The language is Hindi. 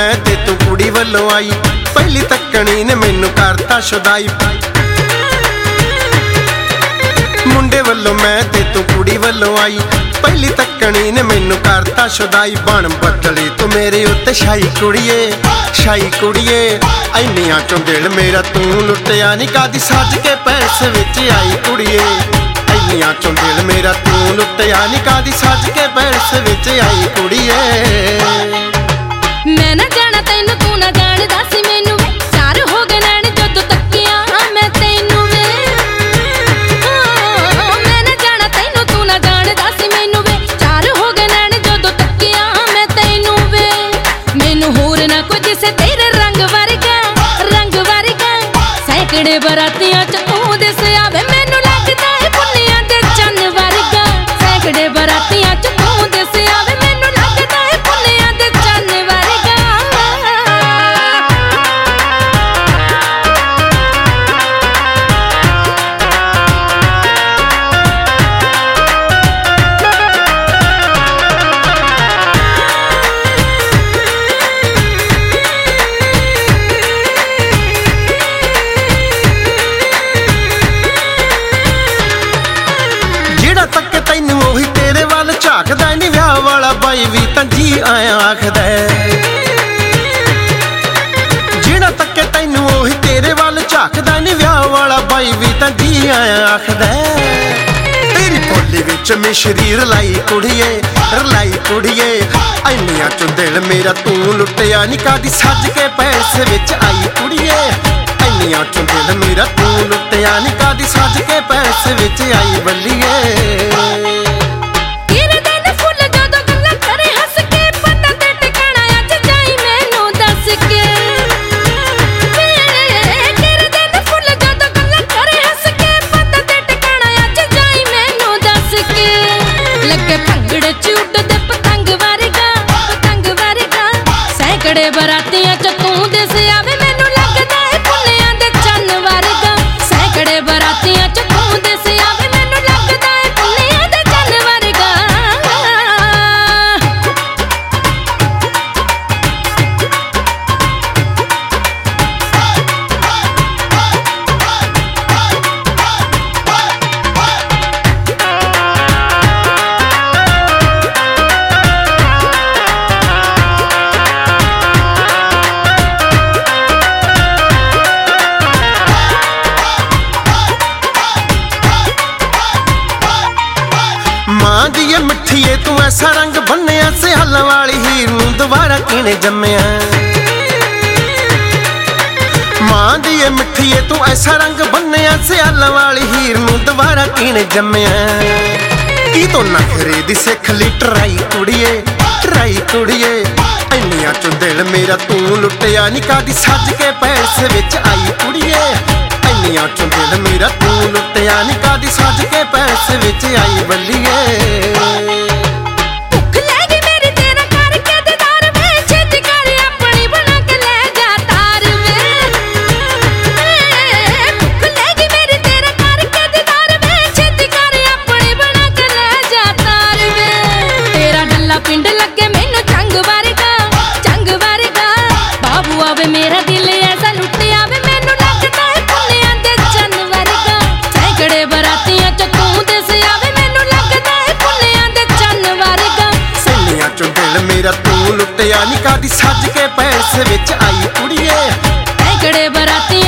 मैं ते तू कुड़ी वल्लों आई, पहली तकनी ने मैनू करता शुदाई। मुंडे वल्लों मैं ते तू कुड़ी वल्लों आई, पहली तकनी ने मैनू करता शुदाई। बन बदली तू मेरे उत्ते शाही कुड़िए, शाही कुड़िए। इन्नियां चों दिल मेरा तू लुटिया नी, कदी सज के पैस विच आई कुड़िए। इन्नियां चों दिल मेरा तू लुटिया नी, कदी सज के पैस विच आई कुड़िए। मैं ना जाना तैनू तू ना जान, दस मैनू चार हो गए नैन जदों तकिया मैं तैनू वे। मैं ना जाना तैनू तू ना जान, दस मैनू वे चार हो गए नैन जदों तकिया मैं तैनू वे। मैनू होर ना कुछ जिसे तेरे रंग वर्गा, रंग वर्गा। सैकड़े बरातियां च तू दिस आवे, मैनू लगदा है पुन्नियां दे चन्न वर्गा। सैकड़े बरातियां च तू दिस आवे, मैनू लगदा है पुन्नियां दे चन्न वर्गा। तैनू ओही तेरे वाल झाकदा नी, विआह वाला बाई भी तां जी आया आखदा। जेड़ा तक्के तैनू ओही तेरे वाल झाकदा नी, विआह वाला बाई भी तां जी आया आखदा। तेरी बोली विच मिश्री रलाई कुड़िए, रलाई कुड़िए। इन्नियां चों दिल मेरा तू लुटिया नी, कदी सज के पैस विच आई कुड़िए। इन्नियां चों दिल मेरा तू लुटिया नी, कदी सज के पैस विच आई बल्लिए। सैकड़े बरातियां च तू दिस आवे, मैनू लगदा है पुन्नियां दे चन्न वर्गा। सैकड़े बरातियां च तू दिस आवे, मैनू लगदा है पुन्नियां दे चन्न वर्गा। मां दी मिठीए तू ऐसा रंग बन्निया, सियाल वाली हीर नूं दोबारा किने जम्मिया। मां दी मिठीए तू ऐसा रंग बन्निया, सियाल वाली हीर नूं दोबारा किने जम्मिया। की तो नखरे दी सिख ली ट्राई कुड़िए, ट्राई कुड़िए। इन्नियां चों दिल मेरा तू लुटिया नी, कदी सज के पैस विच आई कुड़िए। इन्नियां चों दिल मेरा तू लुटिया नी, कदी सज के पैस विच आई बल्लिए। भुख लैगी मेरी तेरा करके दीदार वे, छेती कर अपनी बना के ले जा तार वे। भुख लैगी मेरी तेरा करके दीदार वे, छेती कर अपनी बना के ले जा तार वे। तेरा डल्ला पिंड लगे मैनू चंग वर्गा, चंग वर्गा। बाबू आवे मेरा दिल ऐसा लुट आवे, मैनू लगदा है पुन्नियां दे चन्न वर्गा। सैकड़े बरातियां च तू दिस आवे, मैनू लगदा है पुन्नियां दे चन्न वर्गा। इन्नियां चों दिल मेरा तू लुटिया नी, कदी सज के पैस विच आई कुड़िए। सैकड़े बरातियां